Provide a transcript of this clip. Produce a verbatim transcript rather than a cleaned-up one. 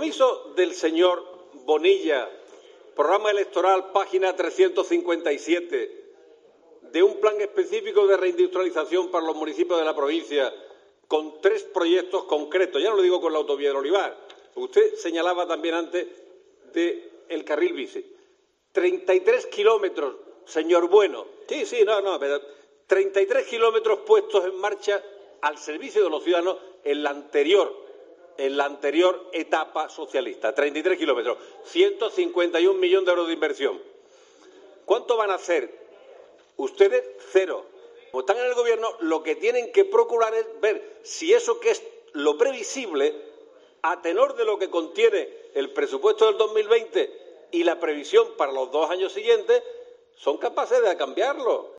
compromiso del señor Bonilla, programa electoral, página trescientos cincuenta y siete, de un plan específico de reindustrialización para los municipios de la provincia, con tres proyectos concretos. Ya no lo digo con la autovía del Olivar. Usted señalaba también antes del carril bici. treinta y tres kilómetros, señor Bueno. Sí, sí, no, no, pero treinta y tres kilómetros puestos en marcha al servicio de los ciudadanos en la anterior, en la anterior etapa socialista. treinta y tres kilómetros, ciento cincuenta y un millones de euros de inversión. ¿Cuánto van a hacer? Ustedes, cero. Como están en el gobierno, lo que tienen que procurar es ver si eso que es lo previsible, a tenor de lo que contiene el presupuesto del dos mil veinte y la previsión para los dos años siguientes, son capaces de cambiarlo.